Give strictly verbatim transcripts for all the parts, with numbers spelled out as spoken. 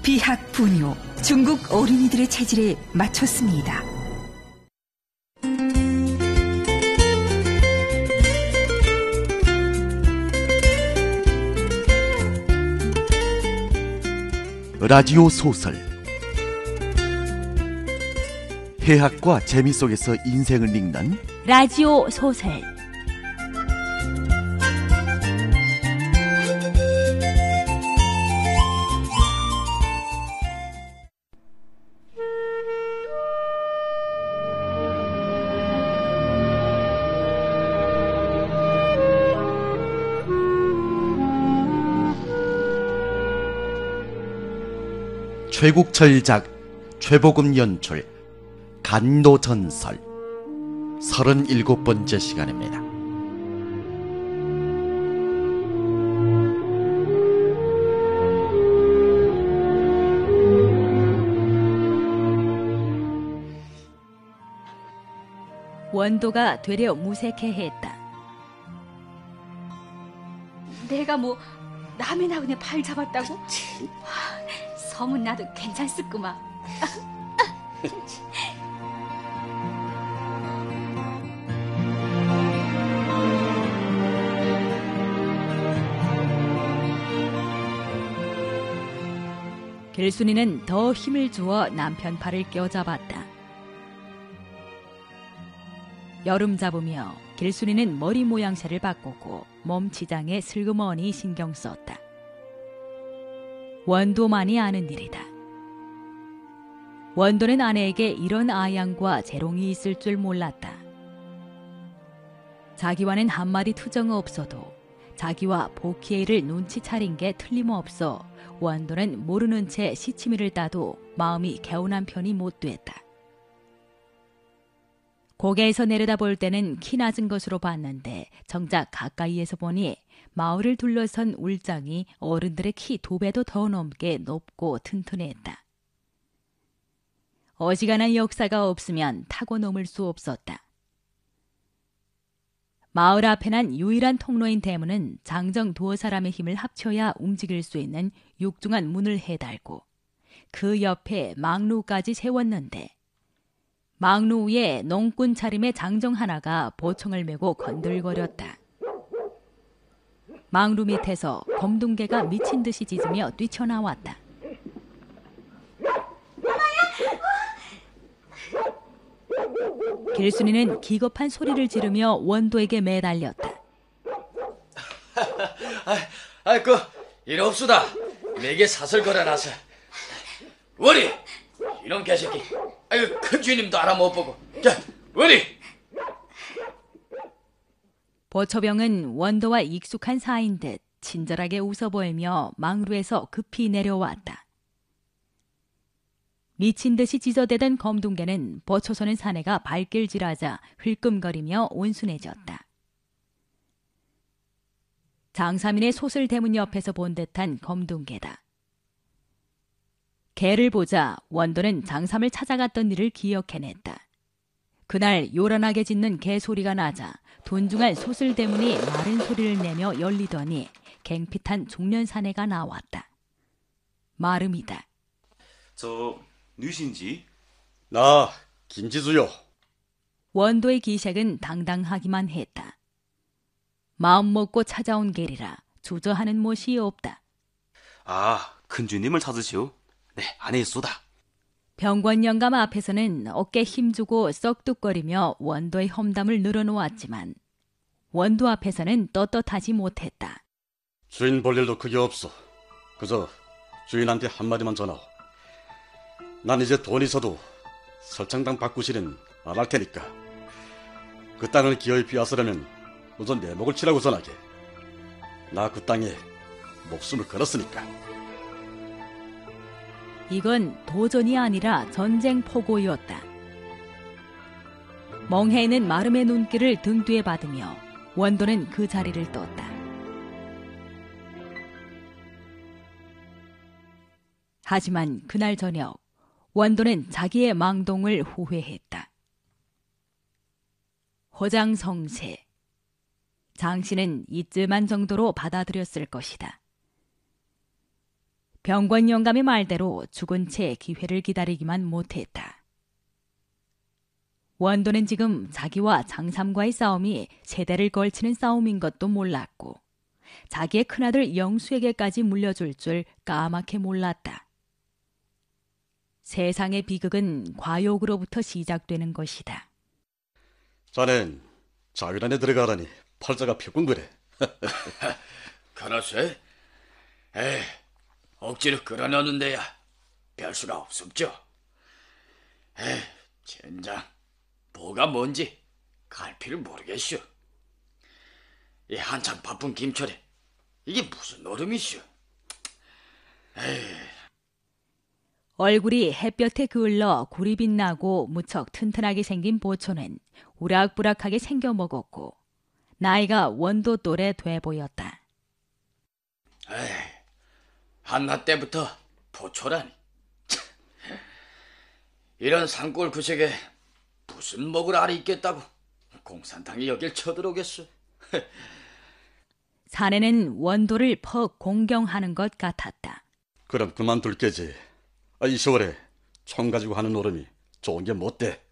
비학 분요, 중국 어린이들의 체질에 맞췄습니다. 라디오 소설 해학과 재미 속에서 인생을 읽는 라디오 소설 최국철작, 최복음 연출, 간도전설 서른일곱 번째 시간입니다. 원도가 되려 무색해했다. 내가 뭐 남의 나그네 발 잡았다고? 섬은 나도 괜찮았구만. 길순이는 더 힘을 주어 남편 팔을 껴잡았다. 여름 잡으며 길순이는 머리 모양새를 바꾸고 몸 치장에 슬그머니 신경 썼다. 원도만이 아는 일이다. 원도는 아내에게 이런 아양과 재롱이 있을 줄 몰랐다. 자기와는 한마디 투정 없어도 자기와 보키에를 눈치 차린 게 틀림없어 원도는 모르는 채 시치미를 따도 마음이 개운한 편이 못 됐다. 고개에서 내려다볼 때는 키 낮은 것으로 봤는데 정작 가까이에서 보니 마을을 둘러선 울장이 어른들의 키 두 배도 더 넘게 높고 튼튼했다. 어지간한 역사가 없으면 타고 넘을 수 없었다. 마을 앞에 난 유일한 통로인 대문은 장정 두어 사람의 힘을 합쳐야 움직일 수 있는 육중한 문을 해달고 그 옆에 망루까지 세웠는데 망루 위에 농꾼 차림의 장정 하나가 보청을 메고 건들거렸다. 망루 밑에서 검둥개가 미친 듯이 짖으며 뛰쳐나왔다. 길순이는 기겁한 소리를 지르며 원도에게 매달렸다. 아이, 그, 이리 없수다. 내게 사슬 걸어놔서. 원이! 이런 개새끼. 아이고, 큰 주인님도 알아 못 보고. 자, 원이! 보초병은 원도와 익숙한 사이인 듯 친절하게 웃어 보이며 망루에서 급히 내려왔다. 미친 듯이 짖어대던 검둥개는 보초서는 사내가 발길질하자 흘끔거리며 온순해졌다. 장사민의 솥을 대문 옆에서 본 듯한 검둥개다. 개를 보자 원도는 장삼을 찾아갔던 일을 기억해냈다. 그날 요란하게 짖는 개 소리가 나자 돈중한 솥을 대문이 마른 소리를 내며 열리더니 갱핏한 중년 사내가 나왔다. 마름이다. 저... 누신지? 나 김지수요. 원도의 기색은 당당하기만 했다. 마음 먹고 찾아온 게리라 주저하는 못이 없다. 아, 큰주님을 찾으시오? 네, 안에 있소다. 병권 영감 앞에서는 어깨 힘주고 썩뚝거리며 원도의 험담을 늘어놓았지만 원도 앞에서는 떳떳하지 못했다. 주인 볼 일도 크게 없어. 그저 주인한테 한마디만 전하오. 난 이제 돈 있어도 설창당 바꾸시는 안 할 테니까 그 땅을 기어이 비웠으려면 우선 내 목을 치라고 전하게. 나 그 땅에 목숨을 걸었으니까. 이건 도전이 아니라 전쟁 포고였다. 멍해 있는 마름의 눈길을 등 뒤에 받으며 원도는 그 자리를 떴다. 하지만 그날 저녁 원도는 자기의 망동을 후회했다. 호장성세. 장씨는 이쯤한 정도로 받아들였을 것이다. 병권 영감의 말대로 죽은 채 기회를 기다리기만 못했다. 원도는 지금 자기와 장삼과의 싸움이 세대를 걸치는 싸움인 것도 몰랐고 자기의 큰아들 영수에게까지 물려줄 줄 까맣게 몰랐다. 세상의 비극은 과욕으로부터 시작되는 것이다. 자넨 자위란에 들어가라니 팔자가 펴군그래. 그러세? 에이, 억지로 끌어넣는 데야 별 수가 없었죠. 에이, 젠장, 뭐가 뭔지 갈피를 모르겠슈. 이 한창 바쁜 김철에 이게 무슨 노름이슈. 에이. 얼굴이 햇볕에 그을러 굴이 빛나고 무척 튼튼하게 생긴 보초는 우락부락하게 생겨 먹었고 나이가 원도 또래 돼 보였다. 에이, 한낮 때부터 보초라니. 이런 산골 구석에 무슨 먹을 알이 있겠다고 공산당이 여길 쳐들어오겠어. 사내는 원도를 퍽 공경하는 것 같았다. 그럼 그만둘 게지. 아, 이 세월에 총 가지고 하는 노름이 좋은 게 못돼.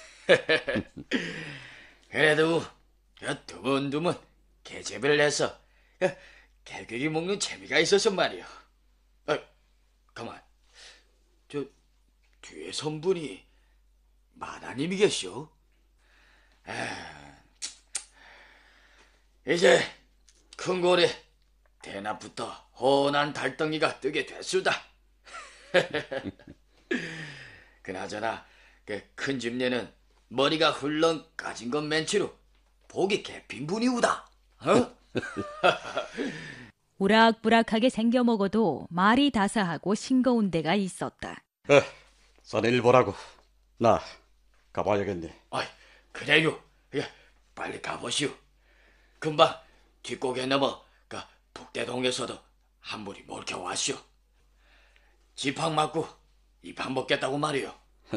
그래도 드문드문 계집을 내서 개귀기 먹는 재미가 있어서 말이야. 아, 가만, 저 뒤에 선분이 마다님이겠쇼? 아, 이제 큰 고래 대낮부터 훤한 달덩이가 뜨게 됐수다. 그나저나 그 큰 집내는 머리가 훌렁 까진 건 맨치로 복이 개핀 분이우다. 어? 우락부락하게 생겨 먹어도 말이 다사하고 싱거운 데가 있었다. 에, 자네 일 보라고. 나 가봐야겠네. 아이, 그래요. 예, 빨리 가보시오. 금방 뒷고개 넘어 그 북대동에서도 한 무리 몰켜왔시오. 지팡 맞고 이판 먹겠다고 말이오.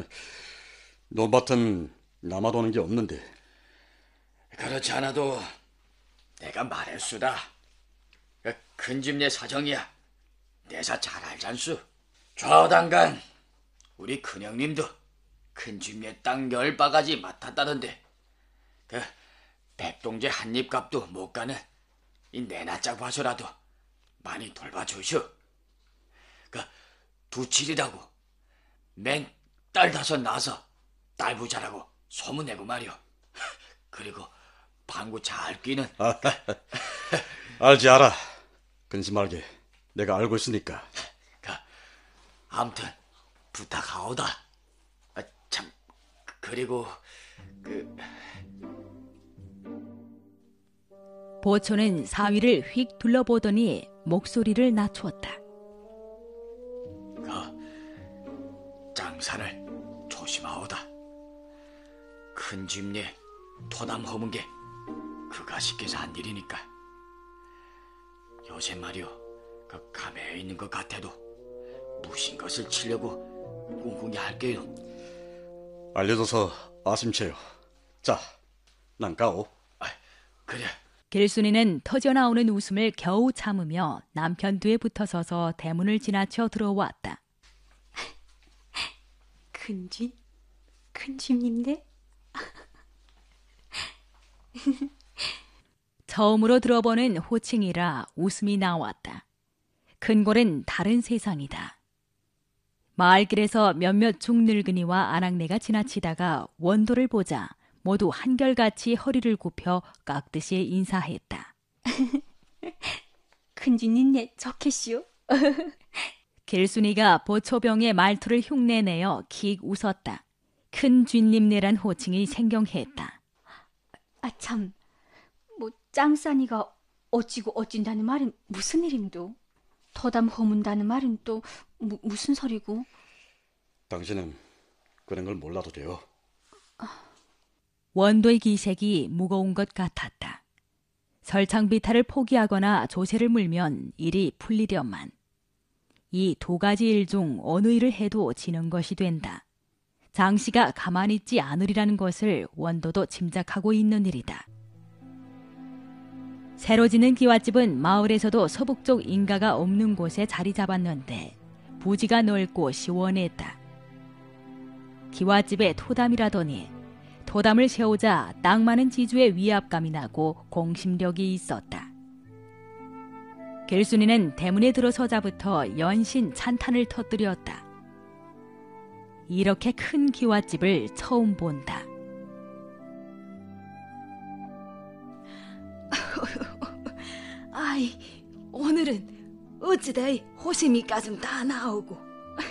논밭은 남아도는 게 없는데. 그렇지 않아도 내가 말했수다. 큰 집 내 사정이야 내사 잘 알잖수. 좌우당간 우리 큰형님도 큰 집 내 땅 열 바가지 맡았다던데 그 백동제 한입값도 못 가는 이 내나짝 봐서라도 많이 돌봐주시오. 그 두칠이라고 맨 딸 다섯 낳아서 딸 부자라고 소문내고 말이오. 그리고 방구 잘 끼는. 알지 알아. 근심 말게. 내가 알고 있으니까. 그, 아무튼 부탁하오다. 아, 참, 그리고 그... 보초는 사위를 휙 둘러보더니 목소리를 낮추었다. 그 장산을 조심하오다. 큰 집내 토남 허문 게 그가 시켜서 한 일이니까. 요새 말이오, 그 감에 있는 것 같아도 무신 것을 치려고 꿍꿍이 할게요. 알려줘서 아심채요. 자, 난 가오. 아, 그래. 길순이는 터져나오는 웃음을 겨우 참으며 남편 뒤에 붙어서서 대문을 지나쳐 들어왔다. 큰집? 큰집님네? 처음으로 들어보는 호칭이라 웃음이 나왔다. 큰골은 다른 세상이다. 마을길에서 몇몇 중늙은이와 아낙네가 지나치다가 원도를 보자 모두 한결같이 허리를 굽혀 깍듯이 인사했다. 큰집님네 저캐시오? 길순이가 보초병의 말투를 흉내내어 킥 웃었다. 큰 쥐님네란 호칭이 생경했다. 아 참, 뭐 짱싸니가 어찌고 어찐다는 말은 무슨 일임도? 더담 허문다는 말은 또 무, 무슨 소리고? 당신은 그런 걸 몰라도 돼요. 원도의 기색이 무거운 것 같았다. 설창비탈을 포기하거나 조세를 물면 일이 풀리련만. 이 두 가지 일 중 어느 일을 해도 지는 것이 된다. 장씨가 가만히 있지 않으리라는 것을 원도도 짐작하고 있는 일이다. 새로 짓는 기와집은 마을에서도 서북쪽 인가가 없는 곳에 자리 잡았는데 부지가 넓고 시원했다. 기와집에 토담이라더니 토담을 세우자 땅 많은 지주의 위압감이 나고 공심력이 있었다. 길순이는 대문에 들어서자부터 연신 찬탄을 터뜨렸다. 이렇게 큰 기와집을 처음 본다. 아이, 오늘은 어찌다 호심이까지 다 나오고.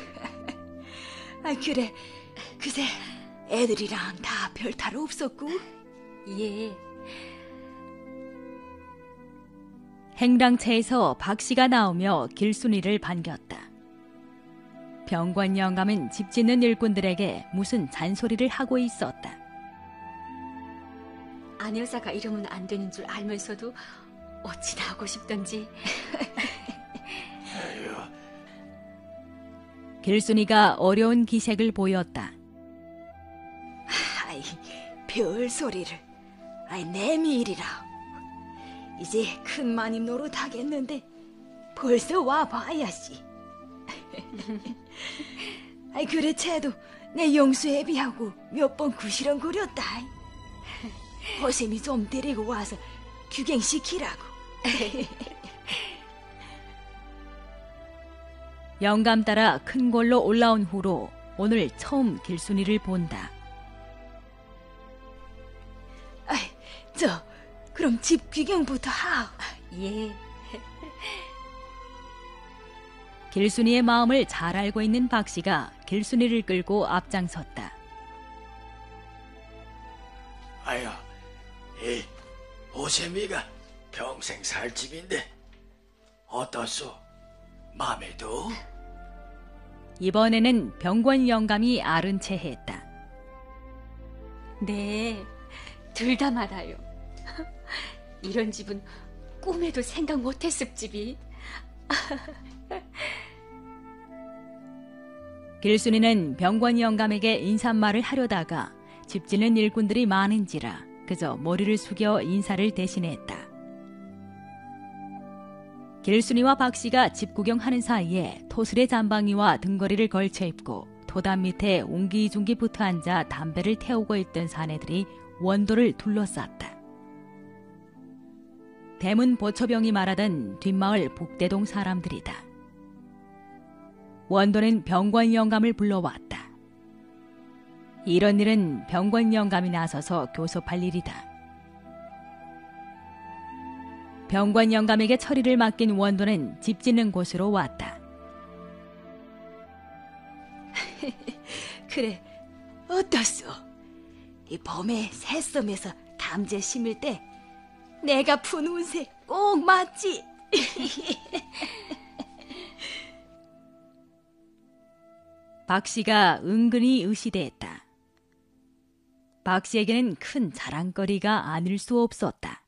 아, 그래, 그새 애들이랑 다 별탈 없었고. 예. 행랑채에서 박씨가 나오며 길순이를 반겼다. 병관 영감은 집 짓는 일꾼들에게 무슨 잔소리를 하고 있었다. 안 여사가 이러면 안 되는 줄 알면서도 어찌나 하고 싶던지. 길순이가 어려운 기색을 보였다. 아이, 별 소리를. 아이, 내 미일이라. 이제 큰 마님 노릇 하겠는데 벌써 와봐야지. 아이, 그래 채도 내 영수 애비하고 몇 번 구시렁거렸다. 허심이 좀 데리고 와서 규갱시키라고. 영감 따라 큰 골로 올라온 후로 오늘 처음 길순이를 본다. 아이, 저 그럼 집 귀경부터 하오. 예. 길순이의 마음을 잘 알고 있는 박씨가 길순이를 끌고 앞장섰다. 아유, 이 호세미가 평생 살 집인데 어떻소? 마음에 도? 이번에는 병권 영감이 아른 채 했다. 네, 둘 다 말아요. 이런 집은 꿈에도 생각 못했을 집이. 길순이는 병권 영감에게 인사말을 하려다가 집 짓는 일꾼들이 많은지라 그저 머리를 숙여 인사를 대신했다. 길순이와 박씨가 집 구경하는 사이에 토슬의 잠방이와 등거리를 걸쳐 입고 토담 밑에 옹기종기 붙어 앉아 담배를 태우고 있던 사내들이 원도를 둘러쌌다. 대문 보초병이 말하던 뒷마을 북대동 사람들이다. 원도는 병권 영감을 불러왔다. 이런 일은 병권 영감이 나서서 교섭할 일이다. 병권 영감에게 처리를 맡긴 원도는 집 짓는 곳으로 왔다. 그래, 어떻소? 이 봄에 새섬에서 감제 심을 때 내가 푼 운세 꼭 맞지? 박씨가 은근히 의시대했다. 박씨에게는 큰 자랑거리가 아닐 수 없었다.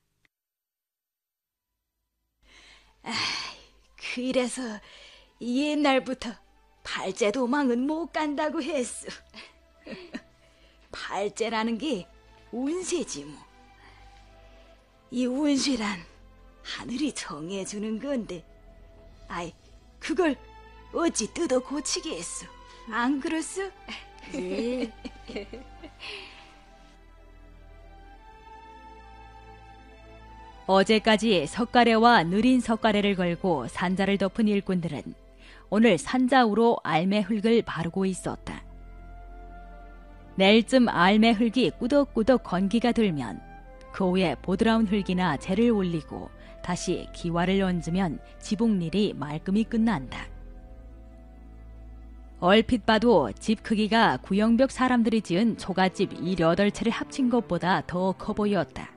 아이, 그래서 옛날부터 팔제 도망은 못 간다고 했어. 팔제라는 게 운세지 뭐. 이 운세란 하늘이 정해주는 건데, 아이, 그걸 어찌 뜯어 고치겠어? 안 그렇소? 예. 어제까지 석가래와 느린 석가래를 걸고 산자를 덮은 일꾼들은 오늘 산자우로 알매 흙을 바르고 있었다. 내일쯤 알매 흙이 꾸덕꾸덕 건기가 들면 그 후에 보드라운 흙이나 재를 올리고 다시 기와를 얹으면 지붕일이 말끔히 끝난다. 얼핏 봐도 집 크기가 구영벽 사람들이 지은 초가집 일여덟 채를 합친 것보다 더 커 보였다.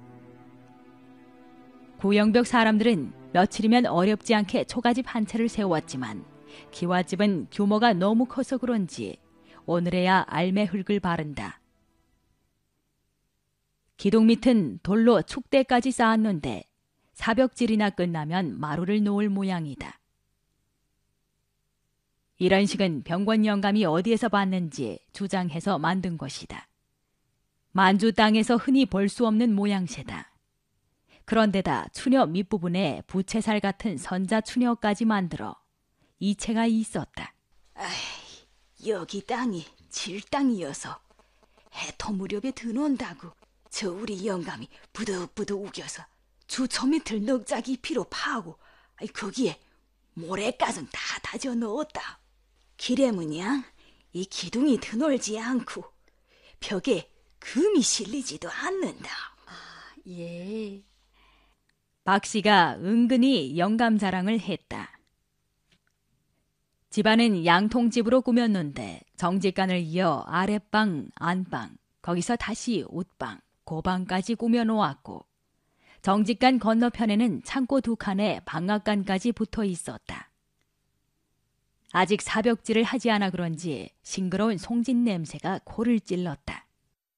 구영벽 사람들은 며칠이면 어렵지 않게 초가집 한 채를 세웠지만 기와집은 규모가 너무 커서 그런지 오늘에야 알매 흙을 바른다. 기둥 밑은 돌로 축대까지 쌓았는데 사벽질이나 끝나면 마루를 놓을 모양이다. 이런 식은 병권 영감이 어디에서 봤는지 주장해서 만든 것이다. 만주 땅에서 흔히 볼 수 없는 모양새다. 그런데다 추녀 밑부분에 부채살 같은 선자 추녀까지 만들어 이체가 있었다. 아이, 여기 땅이 질 땅이어서 해토 무렵에 드논다고 저 우리 영감이 부득부득 우겨서 주초 밑을 넉자기 피로 파고 아이, 거기에 모래가정 다 다져 넣었다. 기래문양 이 기둥이 드놀지 않고 벽에 금이 실리지도 않는다. 예. 박 씨가 은근히 영감 자랑을 했다. 집안은 양통집으로 꾸몄는데 정직간을 이어 아랫방, 안방, 거기서 다시 옷방, 고방까지 꾸며놓았고 정직간 건너편에는 창고 두 칸에 방앗간까지 붙어 있었다. 아직 사벽질을 하지 않아 그런지 싱그러운 송진 냄새가 코를 찔렀다.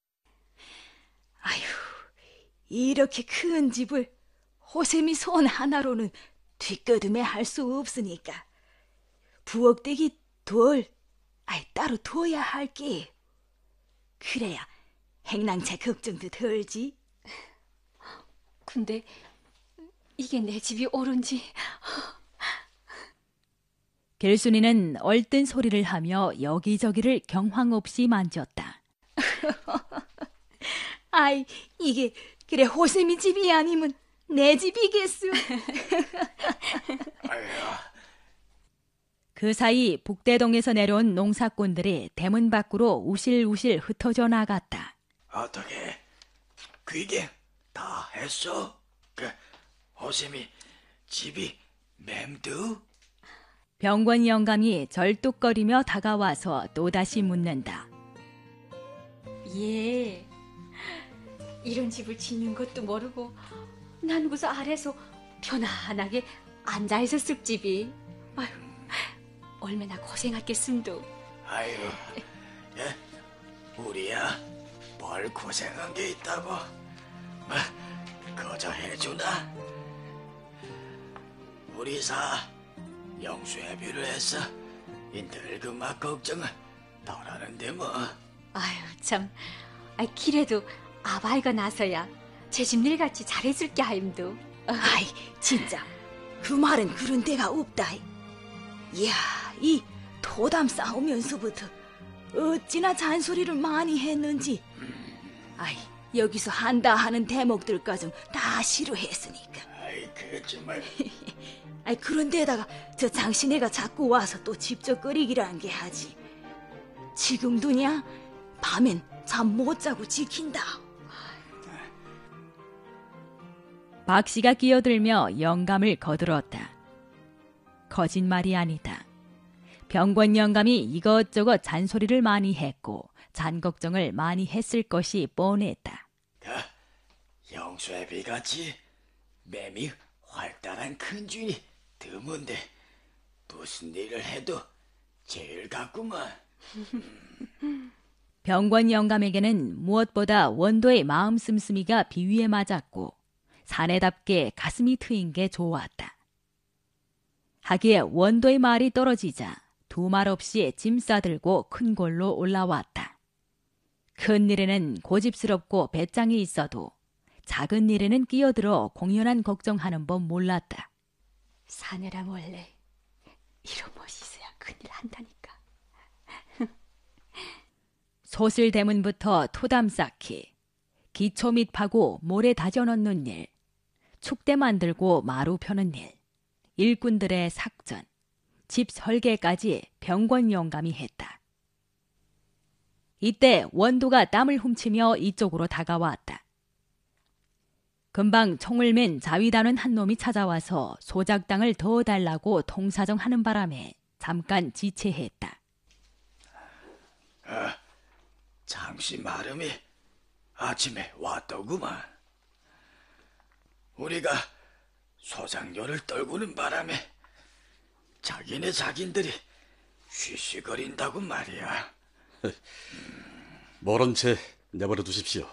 아휴, 이렇게 큰 집을 호세미 손 하나로는 뒷거듬에 할 수 없으니까 부엌대기 돌 아이 따로 둬야 할게. 그래야 행랑채 걱정도 덜지. 근데 이게 내 집이 옳은지. 길순이는 얼뜬 소리를 하며 여기저기를 경황 없이 만졌다. 아이, 이게 그래 호세미 집이 아니면 내 집이겠소. 그 사이 북대동에서 내려온 농사꾼들이 대문 밖으로 우실우실 흩어져 나갔다. 어떻게 그게 다 했어? 그 호셈이 집이 맴두? 병권 영감이 절뚝거리며 다가와서 또다시 묻는다. 예. 이런 집을 짓는 것도 모르고 난 그저 아래서 편안하게 앉아있었을 집이. 아유, 얼마나 고생했겠음도. 아유, 예, 우리야 뭘 고생한 게 있다고? 뭐 거저 해주나? 우리 사 영수애비를 해서 이 늙은 맛 걱정을 덜하는데 뭐. 아유 참, 아, 길에도 아바이가 나서야 제 집 일같이 잘해줄 게 아임도. 아이, 진짜 그 말은 그런 데가 없다. 이야, 이 토담 싸우면서부터 어찌나 잔소리를 많이 했는지. 아이, 여기서 한다 하는 대목들까지 다 싫어했으니까. 아이, 그 정말. 아이, 그런 데다가 저 장신애가 자꾸 와서 또 직접 끓이기라는 게 하지. 지금도냐 밤엔 잠 못 자고 지킨다. 박 씨가 끼어들며 영감을 거들었다. 거짓말이 아니다. 병권 영감이 이것저것 잔소리를 많이 했고 잔걱정을 많이 했을 것이 뻔했다. 그 영수애비같이 맴이 활달한 큰 주인이 드문데 무슨 일을 해도 제일 같구만. 병권 영감에게는 무엇보다 원도의 마음 씀씀이가 비위에 맞았고 사내답게 가슴이 트인 게 좋았다. 하기에 원도의 말이 떨어지자 두 말 없이 짐 싸들고 큰 골로 올라왔다. 큰 일에는 고집스럽고 배짱이 있어도 작은 일에는 끼어들어 공연한 걱정하는 법 몰랐다. 사내랑 원래 이런 멋이 있어야 큰일 한다니까. 소슬 대문부터 토담 쌓기, 기초 밑 파고 모래 다져 넣는 일, 축대 만들고 마루 펴는 일, 일꾼들의 삭전, 집 설계까지 병권 영감이 했다. 이때 원도가 땀을 훔치며 이쪽으로 다가왔다. 금방 총을 맨 자위다는 한 놈이 찾아와서 소작당을 더 달라고 통사정하는 바람에 잠깐 지체했다. 아, 장씨 마름이 아침에 왔더구만. 우리가 소장료를 떨구는 바람에 자기네 자긴들이 쉬쉬거린다고 말이야. 모른 채 내버려 두십시오.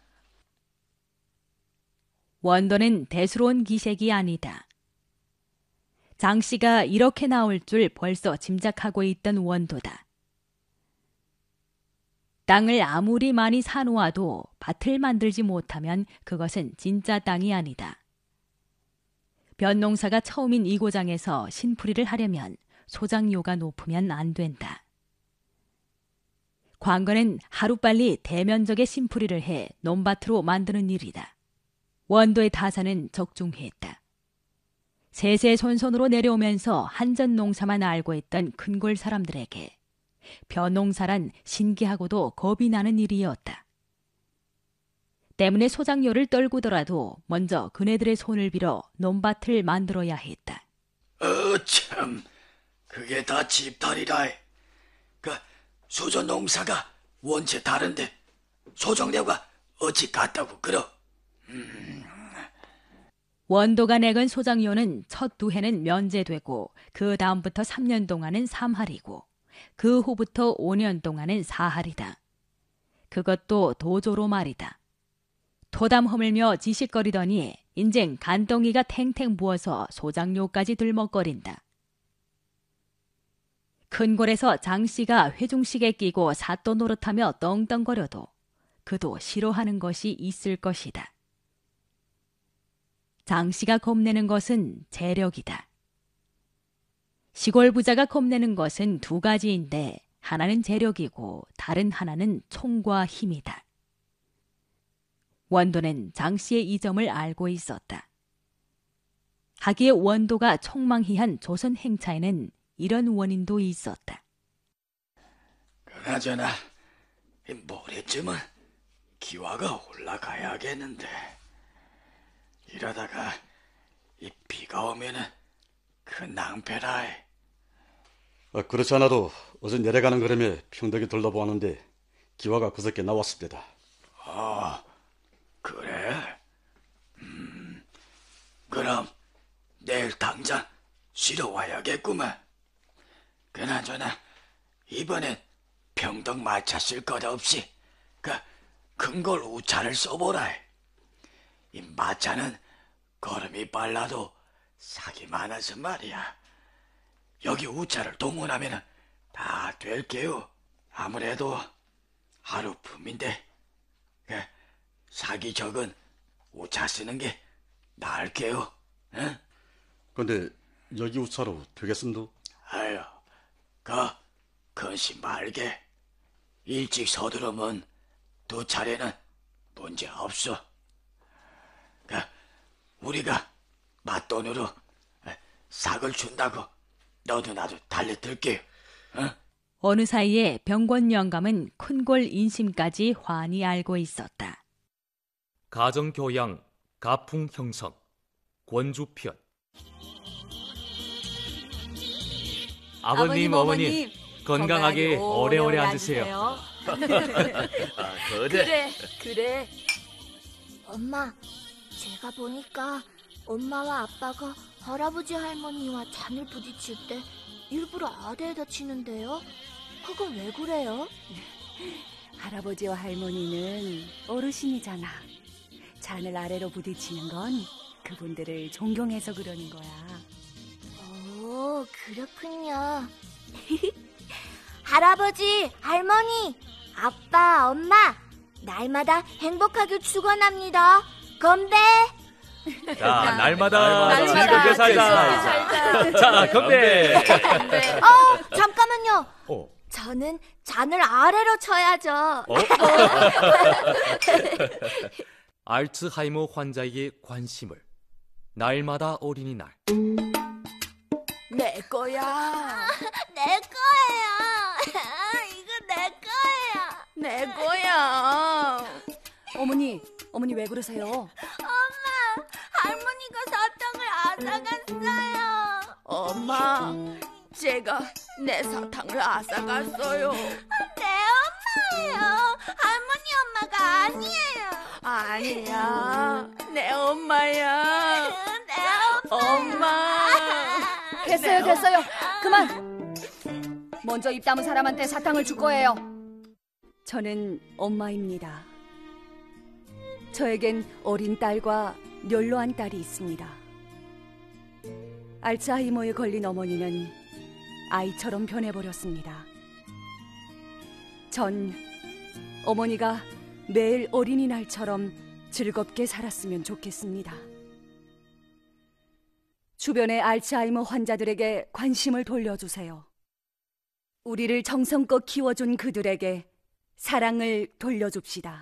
원도는 대수로운 기색이 아니다. 장 씨가 이렇게 나올 줄 벌써 짐작하고 있던 원도다. 땅을 아무리 많이 사놓아도 밭을 만들지 못하면 그것은 진짜 땅이 아니다. 벼농사가 처음인 이 고장에서 신풀이를 하려면 소작료가 높으면 안 된다. 관건은 하루빨리 대면적의 신풀이를 해 논밭으로 만드는 일이다. 원도의 타사는 적중했다. 세세손손으로 내려오면서 한전 농사만 알고 있던 큰골 사람들에게 벼농사란 신기하고도 겁이 나는 일이었다. 때문에 소작료를 떨구더라도 먼저 그네들의 손을 빌어 논밭을 만들어야 했다. 어, 참. 그게 다 집탈이라. 그 수조 농사가 원체 다른데 소작료가 어찌 같다고 그러? 음. 원도가 내건 소작료는 첫 두 해는 면제되고 그 다음부터 삼 년 동안은 삼 할이고 그 후부터 오 년 동안은 사 할이다. 그것도 도조로 말이다. 토담 허물며 지식거리더니 인젠 간덩이가 탱탱 부어서 소작료까지 들먹거린다. 큰 골에서 장씨가 회중식에 끼고 사또 노릇하며 떵떵거려도 그도 싫어하는 것이 있을 것이다. 장씨가 겁내는 것은 재력이다. 시골 부자가 겁내는 것은 두 가지인데 하나는 재력이고 다른 하나는 총과 힘이다. 원도는 장씨의 이 점을 알고 있었다. 하기에 원도가 총망히한 조선 행차에는 이런 원인도 있었다. 그나저나 모레쯤은 기와가 올라가야겠는데 이러다가 이 비가 오면은 그 낭패라. 아, 그렇지 않아도 어제 내려가는 걸음에 평덕이 둘러보았는데 기와가 그저께 나왔습니다. 아, 그래? 음, 그럼 내일 당장 쉬러 와야겠구만. 그나저나 이번엔 평덕 마차 쓸 것 없이 그 큰 걸 우차를 써보라. 이 마차는 걸음이 빨라도 sak이 많아서 말이야. 여기 우차를 동원하면 다 될게요. 아무래도 하루품인데 그 sak이 적은 우차 쓰는 게 나을게요. 응? 근데 여기 우차로 되겠음도? 아유, 그 근심 말게. 일찍 서두르면 두 차례는 문제 없어. 그 우리가 맞돈으로 삭을 준다고 너도 나도 달려들게요. 어? 어느 사이에 병권 영감은 큰골 인심까지 환히 알고 있었다. 가정교양, 가풍형성, 권주편. 아버님, 어머님, 건강하게 오래오래 앉으세요. 아, 그래. 그래, 그래. 엄마, 제가 보니까 엄마와 아빠가 할아버지 할머니와 잔을 부딪힐 때 일부러 아래에다 치는데요. 그건 왜 그래요? 할아버지와 할머니는 어르신이잖아. 잔을 아래로 부딪히는 건 그분들을 존경해서 그러는 거야. 오, 그렇군요. 할아버지, 할머니, 아빠, 엄마, 날마다 행복하게 축원합니다. 건배. 자, 날마다 날마다 즐겁게 살자. 살자. 자, 건배. 어, 잠깐만요. 어. 저는 잔을 아래로 쳐야죠. 어? 알츠하이머 환자에게 관심을. 날마다 어린이날. 내 거야. 내 거예요. 이거 내 거예요. 내 거야. 어머니, 어머니 왜 그러세요? 엄마, 할머니가 사탕을 앗아갔어요. 엄마, 제가 내 사탕을 앗아갔어요. 내 엄마예요. 할머니 엄마가 아니에요. 아니야, 내 엄마야. 내 엄마. 엄마. 됐어요, 됐어요. 그만. 먼저 입 다문 사람한테 사탕을 줄 거예요. 저는 엄마입니다. 저에겐 어린 딸과 연로한 딸이 있습니다. 알츠하이머에 걸린 어머니는 아이처럼 변해버렸습니다. 전 어머니가 매일 어린이날처럼 즐겁게 살았으면 좋겠습니다. 주변의 알츠하이머 환자들에게 관심을 돌려주세요. 우리를 정성껏 키워준 그들에게 사랑을 돌려줍시다.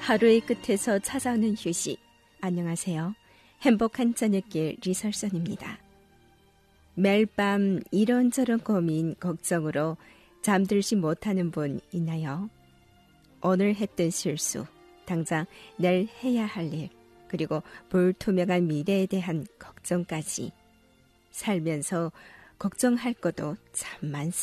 하루의 끝에서 찾아오는 휴식. 안녕하세요. 행복한 저녁길 리설선입니다. 매일 밤 이런저런 고민, 걱정으로 잠들지 못하는 분 있나요? 오늘 했던 실수, 당장 내일 해야 할 일, 그리고 불투명한 미래에 대한 걱정까지. 살면서 걱정할 것도 참 많습니다.